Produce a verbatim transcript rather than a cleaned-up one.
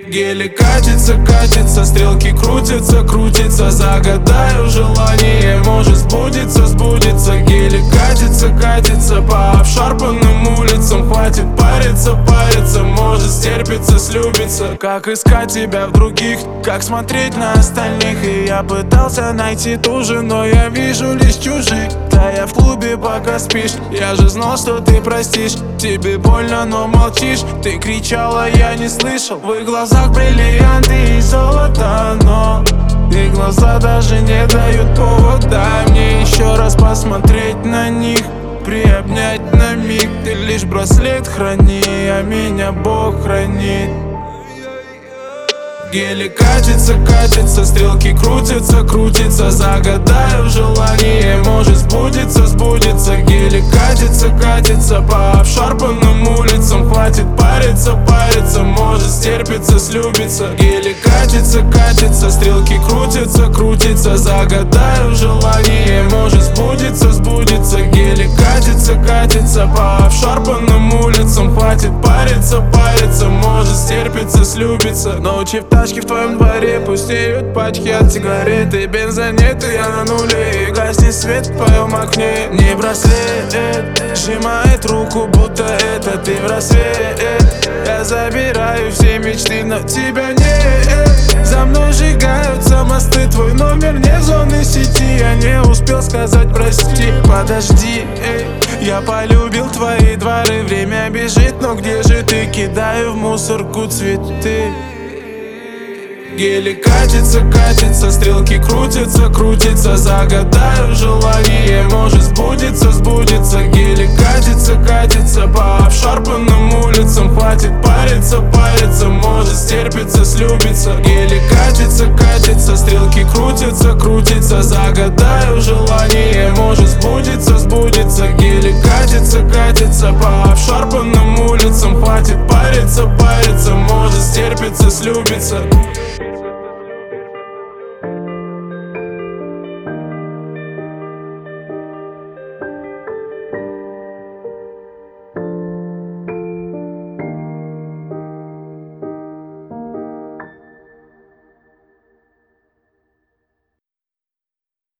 Гелик катится, катится, стрелки крутятся, крутятся. Загадаю желание, может сбудется, сбудется. Гелик катится, катится по обшарпанным улицам. Хватит париться, париться, может стерпится, слюбится. Как искать тебя в других, как смотреть на остальных. И я пытался найти ту же, но я вижу лишь чужих. Да я в клубе пока спишь, я же знал, что ты простишь. Тебе больно, но молчишь, ты кричала, я не слышал. В их глазах бриллианты и золото, но их глаза даже не дают повод. Дай мне еще раз посмотреть на них, приобнять на миг. Ты лишь браслет храни, а меня Бог хранит. Гелик катится, катится, стрелки крутятся, крутятся. Загадаю желание, может сбудется, сбудется. Гелик катится, катится по обшарпанным улицам. Хватит париться, париться, может стерпится, слюбится. Гелик катится, катится, стрелки крутятся, крутятся. Загадаю желание, может сбудется, сбудется. Гелик катится, катится по обшарпанным улицам. Хватит париться, париться, может стерпится, слюбится. Ночи в тачке в твоем дворе пустеют пачки от сигарет. И бенза нет, и я на нуле, и гаснет свет в твоем окне. Не браслет сжимает руку, будто это ты в рассвет. Я забираю все мечты, но тебя нет. За мной сжигаются мосты, твой номер не зоны сети. Я не успел сказать прости, подожди, эй. Я полюбил твои дворы, время бежит, но где же ты? Кидаю в мусорку цветы. Гелик катится, катится, стрелки крутятся, крутятся. Загадаю желание, может сбудется, сбудется. Гелик катится, катится по обшарпанным улицам. Хватит париться, париться, может стерпится, слюбится. Гелик катится, катится, стрелки крутятся, крутятся. Загадаю желание, может сбудется, сбудется. Гелик катится, катится по обшарпанным улицам. Хватит париться, париться, может стерпится, слюбится.